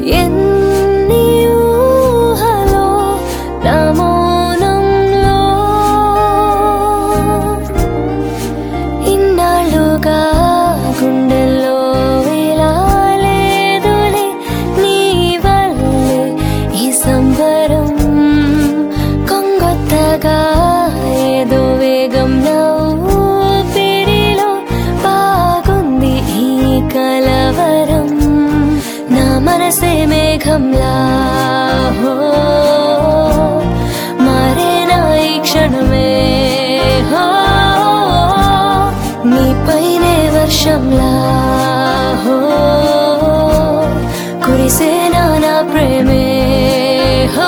ఎన్ని ఊహలో నా మౌనంలో ఇన్నాళ్ళుగా గుండెల్లో ఇలా లేదులే నీ వల్లే ఈ సంబరం కొంగొత్తగా ఏదో వేగం నా ఊపిరిలో బాగుంది ఈ కలవరం నా మనసే మేఘంలా హో మారేనా ఈ క్షణమే హో నీపైనే వర్షంలా హో కురిసేనా నా ప్రేమే హో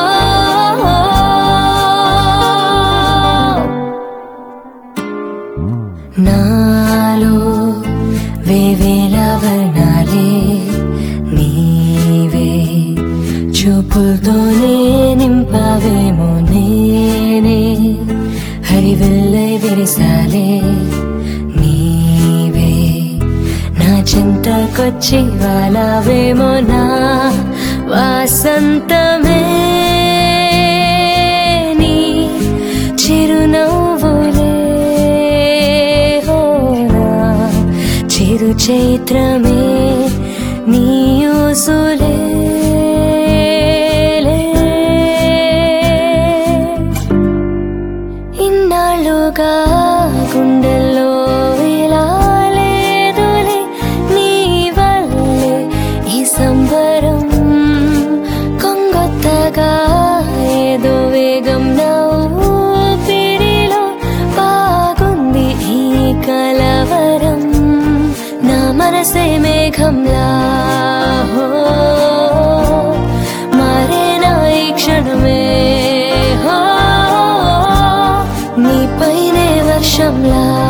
నాలో వేవేల వర్ణాలే నీవే చూపులతోనే నింపావేమో నేనే హరివిల్లై విరిసాలే నీవే నా చింతకొచ్చి వాలావేమో నా వాసంతమే నీ చిరునవ్వులే చిరు చైత్రమే నీ ఊసులే ఇన్నాళ్ళుగా గుండెల్లో ఇలా లేదులే నీ వల్లే ఈ సంబరం కొంగొత్తగా ఏదో వేగం నా ఊపిరిలో బాగుంది ఈ కలవరం నా మనసే మేఘంలా హో మారేనా ఈ క్షణమే హో నీపైనే వర్షంలా